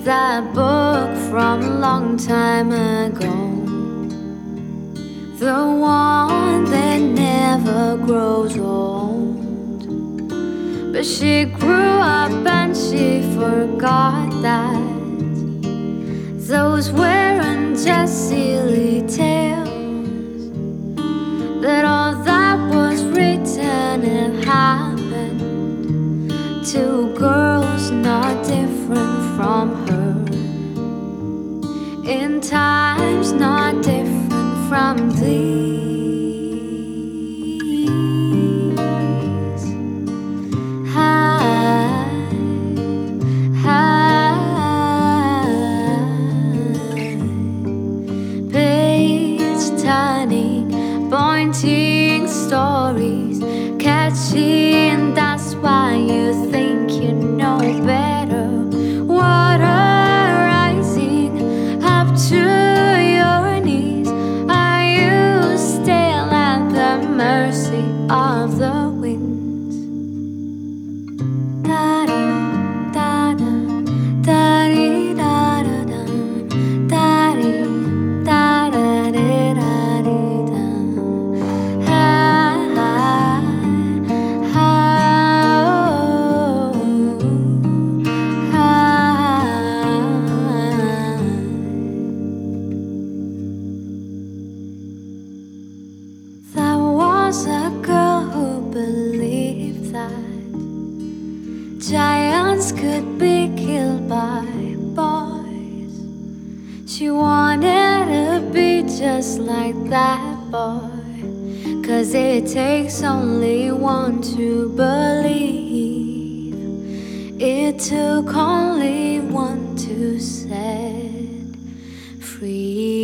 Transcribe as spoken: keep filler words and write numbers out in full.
that book from a long time ago, the one that never grows old. But she grew up and she forgot that those weren't just silly tales, that all that was written and happened to girls not different from her, in times not different from these. High, high, page turning, pointing stories, catchy, and that's why you think you know better. Water rising up to your knees, are you still at the mercy of the winds? Da-dee, da-da, da-dee, da-da-da, da-dee, da-da-dee-da-dee-da. There was a girl who believed that giants could be killed by boys. She wanted to be just like that boy, 'cause it takes only one to believe. It took only one to set free.